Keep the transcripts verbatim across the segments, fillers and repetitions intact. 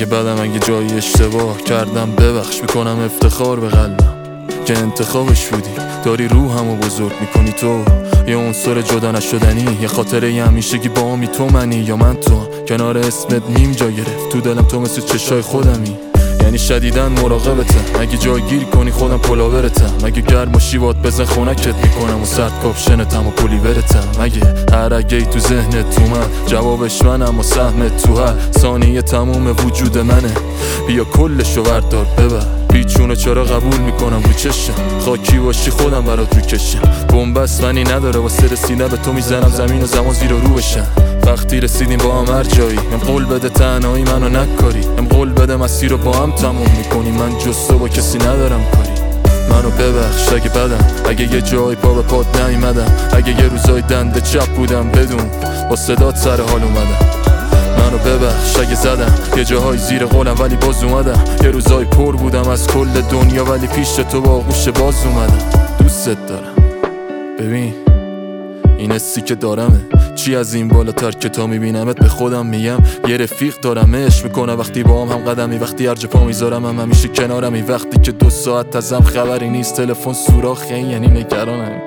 بدم اگه جایی اشتباه کردم ببخش، میکنم افتخار به قلبم که انتخابش بودی. داری روحمو بزرگ میکنی تو، یه عنصر جدا نشدنی، یه خاطره یه همیشگی با می تو منی یا من تو. کنار اسمت میم جا گرفت تو دلم، تو مثل چشای خودمی، یعنی شدیدن مراقبتم. اگه جای گیر کنی خودم پلاورتم، اگه گرم و شیوات بزن خونکت میکنم و سرد کاپشنتم و پلیورتم. اگه هر اگه تو ذهنت تو من جوابش منم و سهمت تو هر ثانیه تموم وجود منه. بیا کلشو وردار ببر، پیچونه چرا قبول میکنم رو چشم، خاکی باشی خودم برات رو کشم. بنبست منی نداره واسه رسیدن به تو، میزنم زمین و زمان زیر و رو بشن. وقتی رسیدیم با هم هر جایی، ام قول بده تنهایی منو نکاری، ام قول بده مسیر رو با هم تموم میکنی، من جز تو با کسی ندارم کاری. منو ببخش اگه بدم، اگه یه جای پا به پات نیومدم، اگه یه روزای دنده چپ بودم بدون با صدات سر حال اومدم. منو ببخش اگه زدم یه جاهای زیر قولم ولی باز اومدم، یه روزای پر بودم از کل دنیا ولی پیش تو با آغوش باز اومدم. دوستت دارم ببین این حسی که دارمه، چی از این بالاتر که تا میبینمت به خودم میگم یه رفیق دارم، عشق میکنه وقتی با هم هم قدمی، وقتی هر جا پا میذارم هم همیشه کنارمی، وقتی که دو ساعت ازم خبری نیست تلفن سوراخه یعنی نگرانم.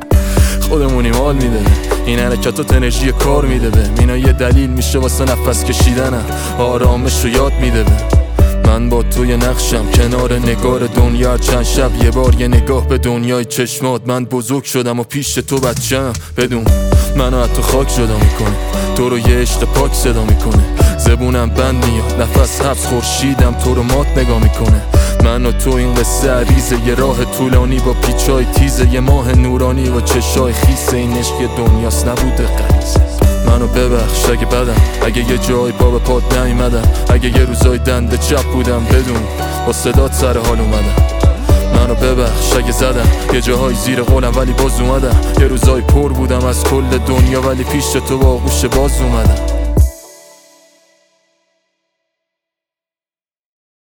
خودمونیم حال میده این حرکتات، انرژی کار میده به اینا، یه دلیل میشه واسه نفس کشیدنم، آرامش رو یاد میده به من. با توی نقشم کنار نگار دنیا، چند شب یه بار یه نگاه به دنیای چشمات. من بزرگ شدم و پیش تو بچم، بدون منو از تو خاک جدا میکنه، تو رو یه عشق پاک صدا میکنه. زبونم بند میاد نفس حبس، خورشیدم تو رو مات نگاه میکنه. من و تو این قصه عریضه، یه راه طولانی با پیچای تیزه، یه ماه نورانی و چشای خیسه، این عشق دنیاست نبوده غریزه. منو ببخش اگه بدم، اگه یه جای پا به پات نیومدم، اگه یه روزای دنده چپ بودم بدون با صدات سر حال اومدم. منو ببخش اگه زدم یه جاهای زیر قولم ولی باز اومدم، یه روزای پر بودم از کل دنیا ولی پیش تو با آغوش باز اومدم.